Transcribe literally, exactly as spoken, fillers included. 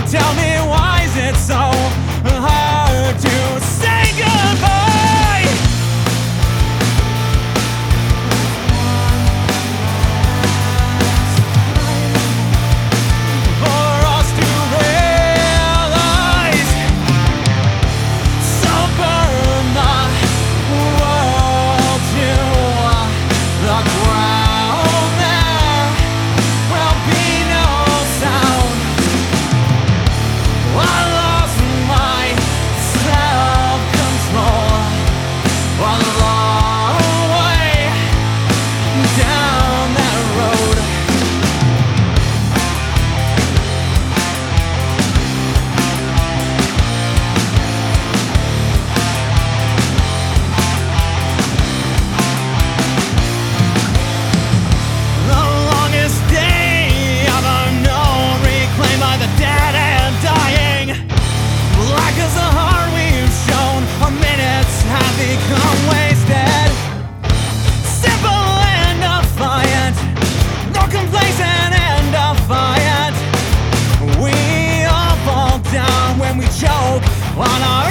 Tell me, why is it so hard to say goodbye? For us to realize, so burn the world to the ground. There will be no sound. I lost my self-control along the way down that road. The longest day ever known, reclaimed by the dead and dying. Black as the heart we've shown, our minutes have become wasted. Simple and defiant, nor complacent and defiant. We all fall down when we choke on our